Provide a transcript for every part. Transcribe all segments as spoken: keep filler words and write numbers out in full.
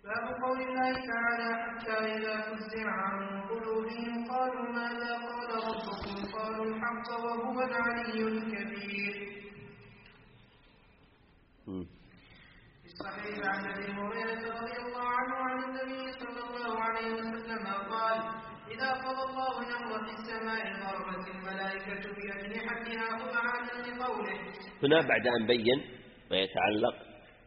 باب قول الله تعالى حتى إذا فزع عن قلوبهم قالوا ماذا قال ربكم قالوا الحق وهو العلي الكبير. في الصحيح عن ابي هريره رضي الله عنه عن النبي صلى الله عليه وسلم قال إذا قضى الله الأمر في السماء ضربت الملائكة بأجنحتها خضعانا لقوله. هنا بعد أن بين ما يتعلق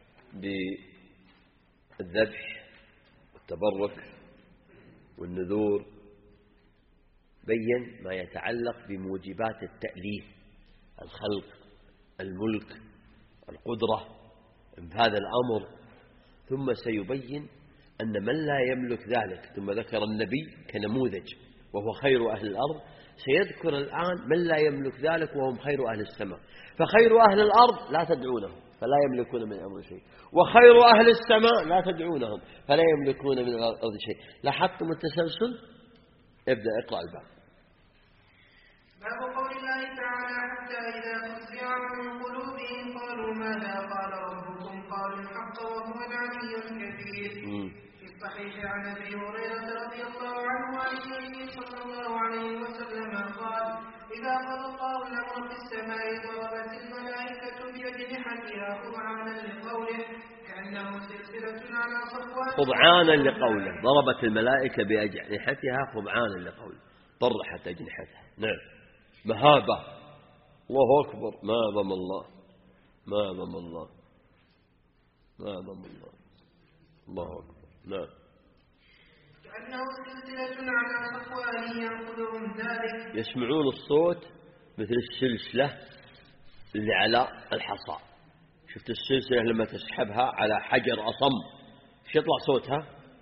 بالذبح والتبرك والنذور بين ما يتعلق بموجبات التأليف الخلق الملك القدرة هذا الأمر، ثم سيبين أن من لا يملك ذلك، ثم ذكر النبي كنموذج وهو خير أهل الأرض، سيذكر الآن من لا يملك ذلك وهم خير أهل السماء. فخير أهل الأرض لا تدعونهم فلا يملكون من الأمر شيء، وخير أهل السماء لا تدعونهم فلا يملكون من الأرض شيء. لاحظتم التسلسل؟ ابدأ اقرأ الباب. باب قول الله تعالى حتى إذا فزع عن قلوبهم قالوا ماذا قال ربكم قالوا الحق وهو العلي الكبير. في الصحيح عن ابي هريره رضي الله عنه عن النبي صلى الله عليه وسلم قال إذا قضى الله الأمر في السماء ضربت الملائكة بأجنحتها خضعانا لقوله كأنه سلسلة على صفوان. خضعانا لقوله ضربت الملائكة بأجنحتها خضعانا لقوله طرحت أجنحتها. نعم مهابة. الله أكبر. ما ضم الله ما ضم الله ما ضم الله الله أكبر. نعم كأنه سلسلة على صفوان يأخذهم ذلك. يسمعون الصوت مثل السلسلة اللي على الحصى. شفت السلسلة لما تسحبها على حجر أصم ايش يطلع صوتها؟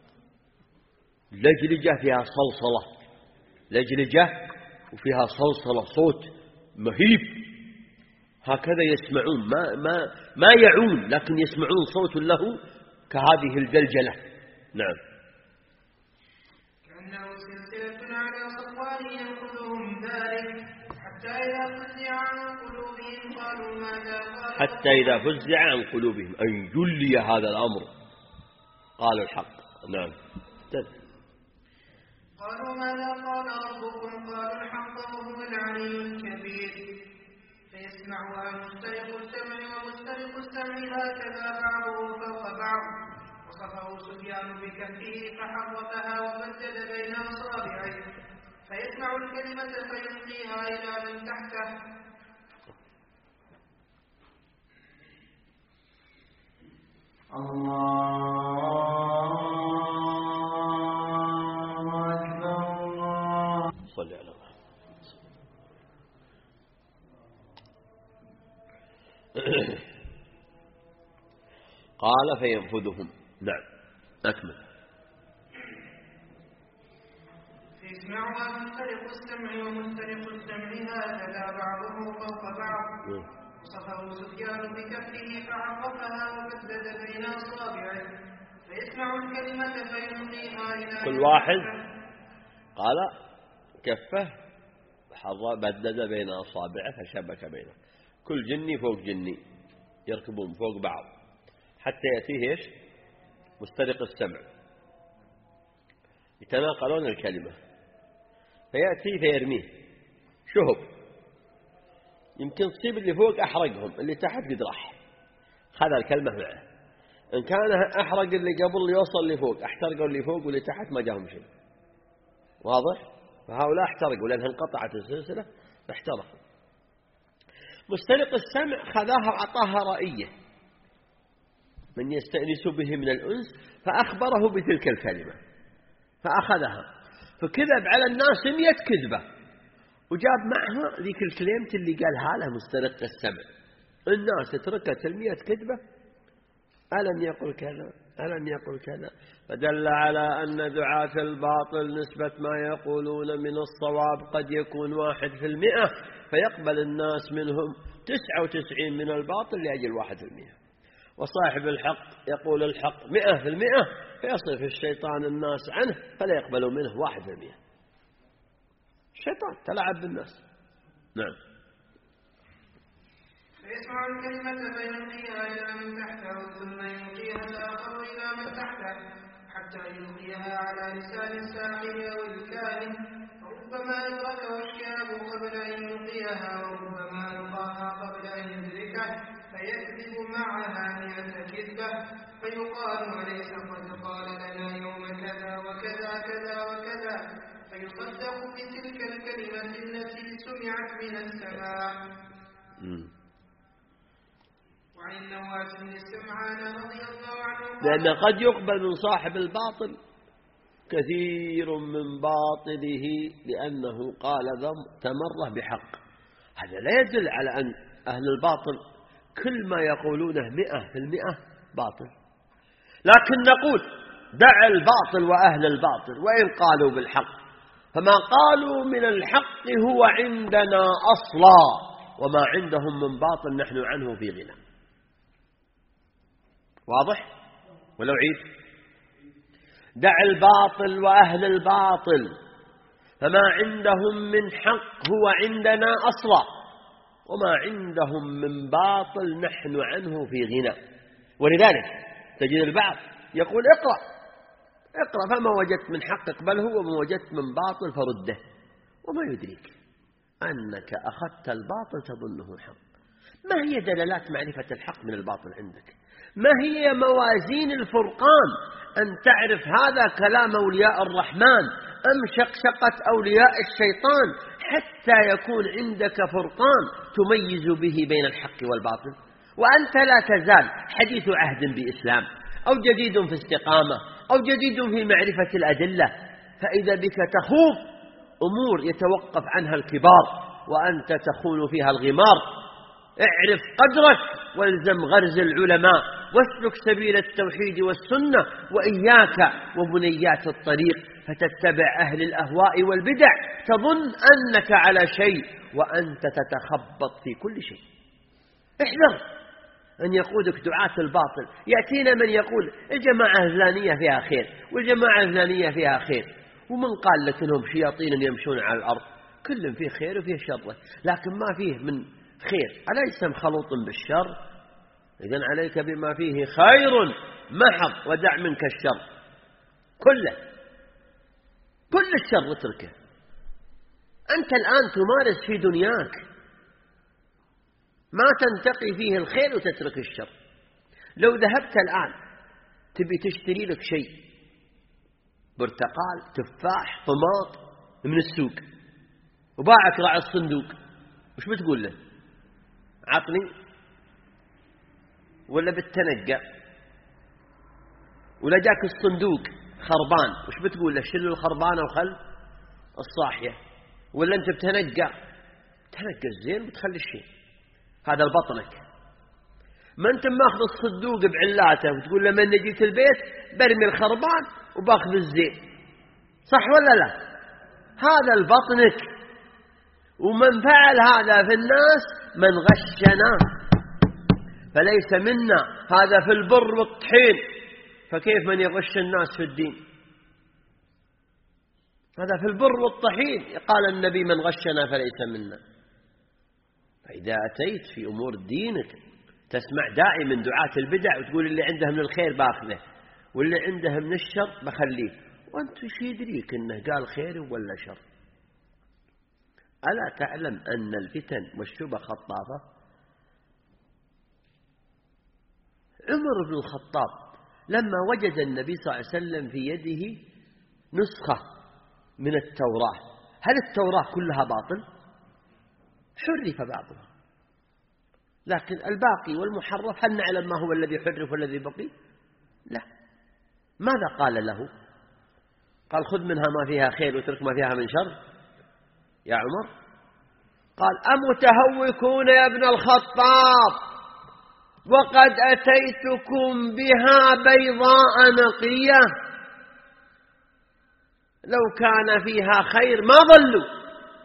لجلجة فيها صلصلة، لجلجة وفيها صلصلة، صوت مهيب. هكذا يسمعون ما ما ما يعون، لكن يسمعون صوت له كهذه الجلجلة. نعم كأنه سلسلة على صفوان يأخذهم ذلك حتى إذا فزع عن قلوبهم قالوا ماذا قال حتى إذا فزع عن قلوبهم أن جلي هذا الأمر قالوا الحق. نعم قالوا ماذا قال ربكم قالوا الحق وهو العلي الكبير. فيسمعها مسترق السمع ومسترق السمع هكذا بعضه فوق بعض. وصفه سفيان بكفه فحرفها وبدد بين أصابعه فيسمع الكلمة فيلقيها إلى من تحته. الله أكبر. صل على الله. قال فينفذهم. نعم أكمل. فيسمعها مسترق السمع ومسترق السمع هكذا بعضه فوق بعض. وصفه سفيان بكفه فعرفها وبدد بين أصابعه فيسمع الكلمة فيلقيها إلى كل واحد قال كفه بدد بين أصابعه فشبك بينه. كل جني فوق جني يركبون فوق بعض حتى يأتيه إيش؟ مسترق السمع، يتناقلون الكلمة فيأتي فيرميه شهب، يمكن تصيب اللي فوق أحرقهم، اللي تحت قد راح خذ الكلمة معه. إن كان أحرق اللي قبل يوصل اللي فوق، احترقوا اللي فوق واللي تحت ما جاهم شيء. واضح؟ فهؤلاء احترقوا لأنها انقطعت السلسلة فاحترقوا. مسترق السمع خذاها وعطاها رأيه من يستأنس به من الأنس فأخبره بتلك الكلمة فأخذها فكذب على الناس مئة كذبة وجاب معها ذيك الكلمة اللي قالها له مسترق السمع. الناس تركت المئة كذبة ألم يقل كذا ألم يقل كذا، فدل على أن دعاة الباطل نسبة ما يقولون من الصواب قد يكون واحد في المئة فيقبل الناس منهم تسعة وتسعين من الباطل لأجل واحد في المئة. وصاحب الحق يقول الحق مئة في المئة فيصرف الشيطان الناس عنه فلا يقبلوا منه واحد في المئة. الشيطان تلعب بالناس. نعم. فيسمع الكلمة فيلقيها إلى من تحته ثم يلقيها الآخر إلى من تحته حتى يلقيها على لسان الساحر أو الكاهن، ربما أدركه الشهاب قبل أن يلقيها وربما ألقاها قبل أن يدركه فيكذب معها مئة كذبة فيقال أليس قد قال لنا يوم كذا وكذا كذا وكذا، فيصدق بتلك الكلمة التي سمعت من السماء. وعن النواس بن السمعان رضي الله عنه لأن قد يقبل من صاحب الباطل كثير من باطله لأنه قال تمره بحق. هذا لا يدل على أن أهل الباطل كل ما يقولونه مئة في المئة باطل، لكن نقول دع الباطل وأهل الباطل وإن قالوا بالحق، فما قالوا من الحق هو عندنا أصلا، وما عندهم من باطل نحن عنه في غنى. واضح؟ ولو عيد دع الباطل وأهل الباطل، فما عندهم من حق هو عندنا أصلا، وما عندهم من باطل نحن عنه في غنى. ولذلك تجد البعض يقول اقرأ اقرأ فما وجدت من حق اقبله وما وجدت من باطل فرده، وما يدريك أنك أخذت الباطل تظنه حق. ما هي دلالات معرفة الحق من الباطل عندك؟ ما هي موازين الفرقان أن تعرف هذا كلام أولياء الرحمن أم شقشقة أولياء الشيطان حتى يكون عندك فرقان تميز به بين الحق والباطل؟ وأنت لا تزال حديث عهد بإسلام أو جديد في استقامة أو جديد في معرفة الأدلة، فإذا بك تخوض أمور يتوقف عنها الكبار وأنت تخون فيها الغمار. اعرف قدرك والزم غرز العلماء واسلك سبيل التوحيد والسنة، وإياك وبنيات الطريق فتتبع أهل الأهواء والبدع تظن أنك على شيء وأنت تتخبط في كل شيء. احذر أن يقودك دعاة الباطل. يأتينا من يقول الجماعة الفلانية فيها خير والجماعة الفلانية فيها خير، ومن قال لك أنهم شياطين يمشون على الأرض؟ كل فيه خير وفيه شر، لكن ما فيه من خير أليس مخلوط بالشر؟ إذن عليك بما فيه خير محض ودع منك الشر كله، كل الشر اتركه. أنت الآن تمارس في دنياك ما تنتقي فيه الخير وتترك الشر. لو ذهبت الآن تبي تشتري لك شيء، برتقال تفاح طماط من السوق، وباعك راعي الصندوق، وش بتقول له؟ عطني ولا بتنقى؟ ولا جاك الصندوق خربان، وش بتقول له؟ شل الخربانة وخل الصاحية. ولا أنت بتنقى تنقى الزين وتخلي الشيء. هذا البطنك. ما أنت ماخذ الصندوق بعلاته وتقول لما أن جيت البيت برمي الخربان وباخذ الزين، صح ولا لا؟ هذا البطنك. ومن فعل هذا في الناس من غشنا فليس منا. هذا في البر والطحين، فكيف من يغش الناس في الدين؟ هذا في البر والطحين قال النبي من غشنا فليس منا. فإذا أتيت في أمور دينك تسمع داعي من دعاة البدع وتقول اللي عنده من الخير باخذه واللي عنده من الشر بخليه، وأنت شو يدريك إنه قال خير ولا شر؟ ألا تعلم أن الفتن والشبه خطافة؟ عمر بن الخطاب لما وجد النبي صلى الله عليه وسلم في يده نسخة من التوراة، هل التوراة كلها باطل؟ حرف بعضها، لكن الباقي والمحرف هل نعلم ما هو الذي حرف والذي بقي؟ لا. ماذا قال له؟ قال خذ منها ما فيها خير وترك ما فيها من شر يا عمر؟ قال أمتهوكون يا ابن الخطاب وقد أتيتكم بها بيضاء نقية، لو كان فيها خير ما ضلوا.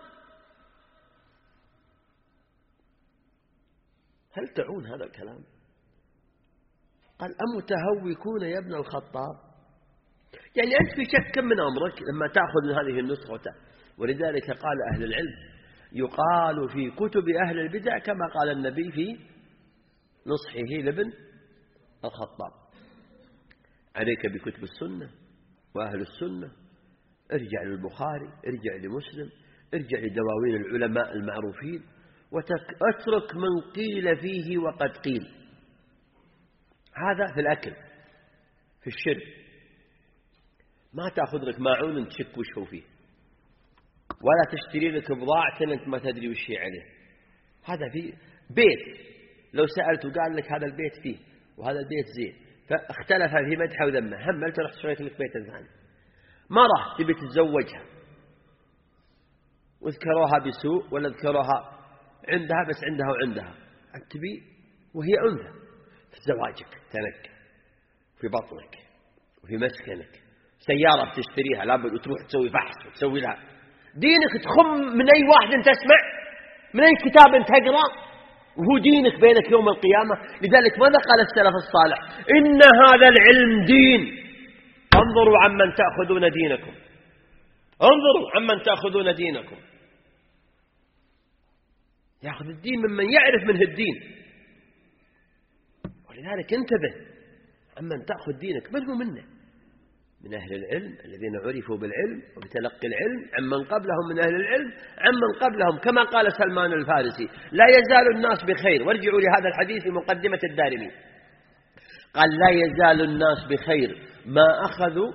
هل تعون هذا الكلام؟ قال أمتهوكون يا ابن الخطاب، يعني أنت في شك من أمرك لما تأخذ من هذه النسخة. ولذلك قال أهل العلم يقال في كتب أهل البدع كما قال النبي في نصحه لابن الخطاب: عليك بكتب السنة وأهل السنة، ارجع للبخاري، ارجع لمسلم، ارجع لدواوين العلماء المعروفين، واترك من قيل فيه وقد قيل. هذا في الأكل. في الشرب ما تأخذ لك ماعون تشك وش هو فيه، ولا تشتري لك بضاعة أنت ما تدري وش هي عليه. هذا في بيت لو سألت وقال لك هذا البيت فيه وهذا البيت زين، فاختلف في مدحه وذمه، هملت رحت شريت لك بيت ثاني. مرة تبي تتزوجها وذكروها بسوء ولا ذكروها عندها بس عندها وعندها، أنت تبي وهي أنثى في زواجك تنك في بطنك وفي مسكنك. سيارة بتشتريها لابد وتروح تسوي فحص وتسوي لها. دينك تخم من أي واحد أنت تسمع، من أي كتاب أنت تقرأ، وهو دينك بينك يوم القيامة. لذلك ماذا قال السلف الصالح؟ إن هذا العلم دين، انظروا عمن تأخذون دينكم، انظروا عمن تأخذون دينكم. يأخذ الدين ممن يعرف منه الدين. ولذلك انتبه عمن تأخذ دينك، من هو منه؟ من أهل العلم الذين عرفوا بالعلم وبتلقي العلم عمن قبلهم من أهل العلم عمن قبلهم، كما قال سلمان الفارسي: لا يزال الناس بخير. وارجعوا لهذا الحديث في مقدمة الدارمي، قال: لا يزال الناس بخير ما أخذوا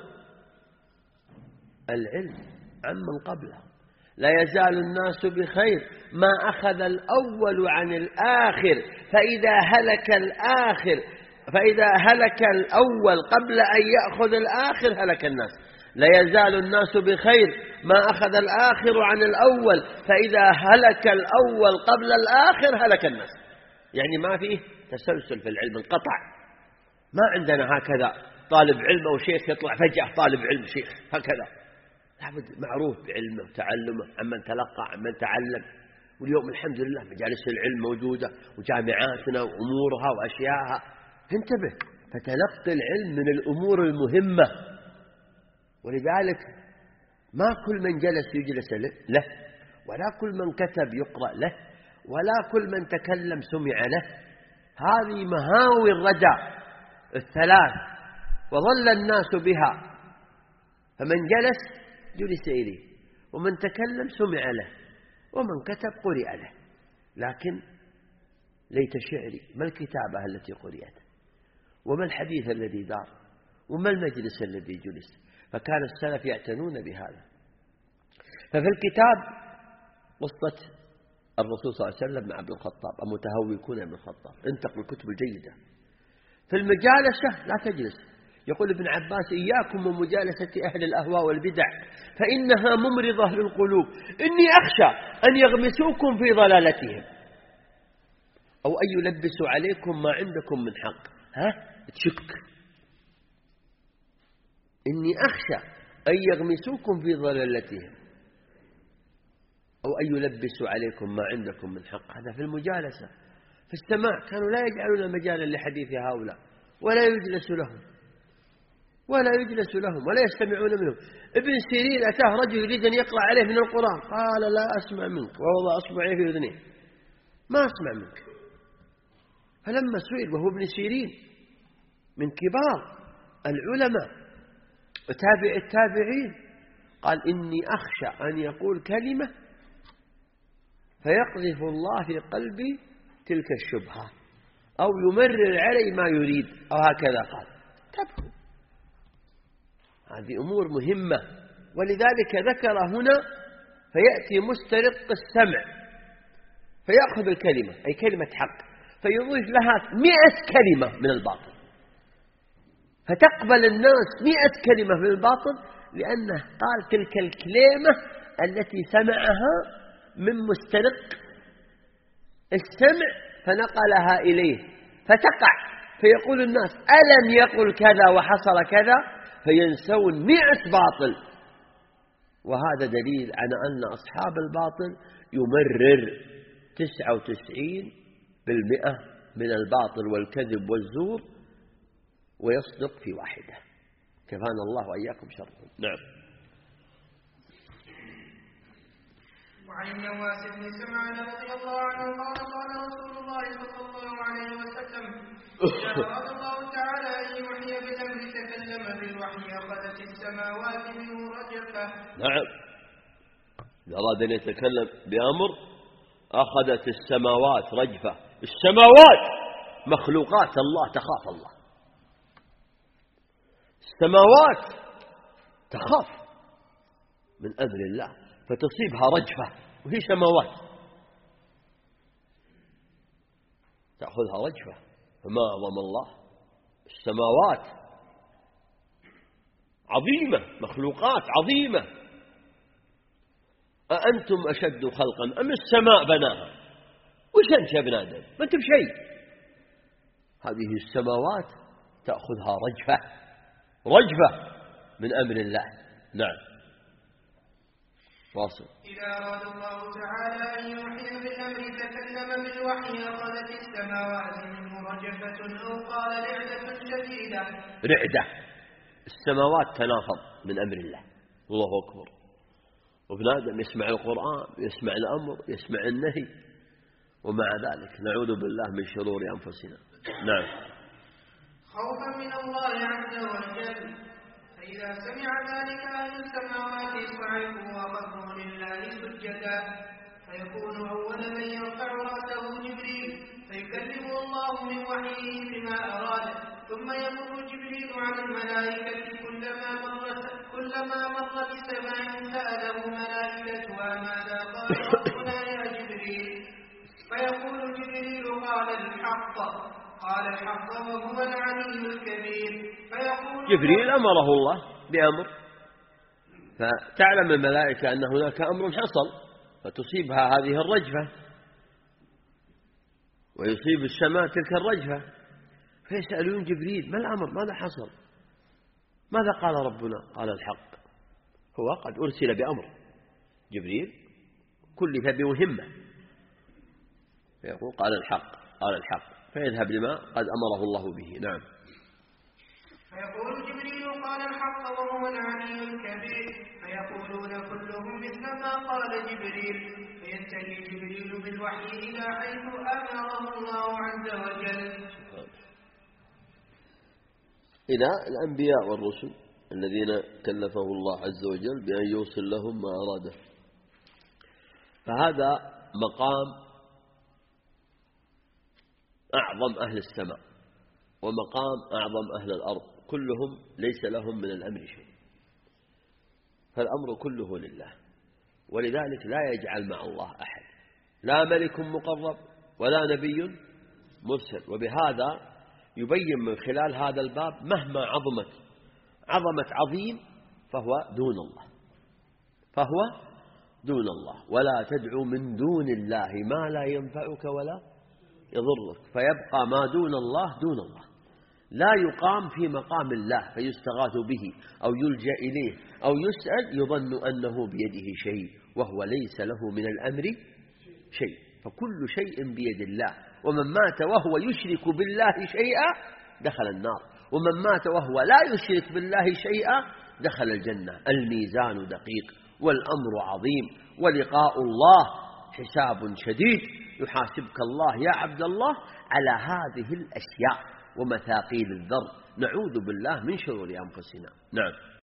العلم عمن قبلهم. لا يزال الناس بخير ما أخذ الأول عن الآخر، فإذا هلك الآخر فإذا هلك الأول قبل أن يأخذ الآخر هلك الناس. لا يزال الناس بخير ما أخذ الآخر عن الأول، فإذا هلك الأول قبل الآخر هلك الناس. يعني ما فيه تسلسل في العلم، انقطع. ما عندنا هكذا طالب علم أو شيخ يطلع فجأة طالب علم شيخ، هكذا. لابد معروف بعلمه وتعلمه عمن تلقى عمن تعلم. واليوم الحمد لله مجالس العلم موجودة وجامعاتنا وأمورها وأشياءها. انتبه، فتلقي العلم من الأمور المهمة. ولذلك ما كل من جلس يجلس له، ولا كل من كتب يقرأ له، ولا كل من تكلم سمع له. هذه مهاوي الردى الثلاث وظل الناس بها. فمن جلس جلس إليه، ومن تكلم سمع له، ومن كتب قرئ له. لكن ليت شعري ما الكتابة التي قرئت، وما الحديث الذي دار، وما المجلس الذي جلس. فكان السلف يعتنون بهذا. ففي الكتاب قصة الرسول صلى الله عليه وسلم مع ابن الخطاب، المتهوكون ابن الخطاب، انتقوا الكتب الجيدة. في المجالسة لا تجلس. يقول ابن عباس: إياكم ومجالسة أهل الأهواء والبدع فإنها ممرضة للقلوب، إني أخشى أن يغمسوكم في ضلالتهم أو أن يلبسوا عليكم ما عندكم من حق. ها؟ تشك. إني أخشى أن يغمسوكم في ضلالتهم أو أن يلبسوا عليكم ما عندكم من حق. هذا في المجالسة. في السماع كانوا لا يجعلون مجالا لحديث هؤلاء، ولا يجلس لهم ولا يجلس لهم ولا يستمعون منهم. ابن سيرين أتاه رجل يريد أن يقرأ عليه من القرآن، قال: لا أسمع منك، ووضع أصبعيه في أذنيه، ما أسمع منك. فلما سئل، وهو ابن سيرين من كبار العلماء وتابع التابعين، قال: إني أخشى أن يقول كلمة فيقذف الله في قلبي تلك الشبهة أو يمرر علي ما يريد، أو هكذا قال. تبقوا هذه أمور مهمة. ولذلك ذكر هنا: فيأتي مسترق السمع فيأخذ الكلمة، أي كلمة حق، فيضيف لها مئة كلمة من الباطل، فتقبل الناس مئة كلمة من الباطل، لأنه قال تلك الكلمة التي سمعها من مسترق السمع فنقلها إليه، فتقع. فيقول الناس: ألم يقل كذا وحصل كذا، فينسون مئة باطل. وهذا دليل على أن أصحاب الباطل يمرر تسعة وتسعين بالمئة من الباطل والكذب والزور، ويصدق في واحدة. كفانا الله وإياكم شرهم. نعم. وعن النواس بن سمعان رضي الله عنه قال قال رسول الله صلى الله عليه وسلم إذا أراد الله تعالى أن يوحي بالأمر تكلم بالوحي أخذت السماوات منه رجفة. نعم، إذا أراد أن يتكلم بأمر أخذت السماوات رجفة. السماوات مخلوقات الله تخاف الله، السماوات تخاف من أمر الله فتصيبها رجفة، وهي سماوات تأخذها رجفة. فما أعظم الله، السماوات عظيمة، مخلوقات عظيمة. أأنتم أشد خلقا أم السماء بناها؟ وش أنت يا ابن آدم؟ ما أنت بشيء. هذه السماوات تأخذها رجفة، رجفة من أمر الله. نعم، واصل. إذا أراد الله تعالى أن يوحي بالأمر تكلم بالوحي أخذت السماوات منه رجفة أو قال رعدة شديدة. رعدة، السماوات تنافض من أمر الله. الله أكبر. وابن آدم يسمع القرآن، يسمع الأمر، يسمع النهي، ومع ذلك نعوذ بالله من شرور أنفسنا. نعم. خوفا من الله عز وجل، فإذا سمع ذلك أهل السماوات صعقوا وخروا لله سجدا، فيكون أول من يرفع رأسه جبريل فيكلمه الله من وحيه بما أراد، ثم يمر جبريل على الملائكة كلما مر كلما مر بسماء سأله ملائكتها ماذا قال ربنا يا جبريل، فيقول جبريل قال الحق قال الحق وهو العلي الكبير. فيقول جبريل أمره الله بأمر، فتعلم الملائكة أن هناك أمر حصل، فتصيبها هذه الرجفة ويصيب السماء تلك الرجفة، فيسألون جبريل ما الأمر، ماذا حصل، ماذا قال ربنا؟ قال الحق. هو قد أرسل بأمر، جبريل كلف بمهمة، فيقول قال الحق قال الحق، فيذهب لما قد أمره الله به. نعم. فيقول جبريل قال الحق وهو العلي الكبير، فيقولون كلهم مثل ما قال جبريل، فينتهي جبريل بالوحي إلى حيث أمره الله عز وجل. إلى الأنبياء والرسل الذين كلفه الله عز وجل بأن يوصل لهم ما أراده. فهذا مقام أعظم أهل السماء ومقام أعظم أهل الأرض، كلهم ليس لهم من الأمر شيء، فالأمر كله لله، ولذلك لا يجعل مع الله أحد، لا ملك مقرب ولا نبي مرسل. وبهذا يبين من خلال هذا الباب مهما عظمت عظمة عظيم فهو دون الله، فهو دون الله، ولا تدعو من دون الله ما لا ينفعك ولا يضرك، فيبقى ما دون الله دون الله، لا يقام في مقام الله فيستغاث به أو يلجأ إليه أو يسأل يظن أنه بيده شيء وهو ليس له من الأمر شيء، فكل شيء بيد الله. ومن مات وهو يشرك بالله شيئا دخل النار، ومن مات وهو لا يشرك بالله شيئا دخل الجنة. الميزان دقيق والأمر عظيم، ولقاء الله حساب شديد، يحاسبك الله يا عبد الله على هذه الأشياء ومثاقيل الذر. نعوذ بالله من شرور أنفسنا. نعم.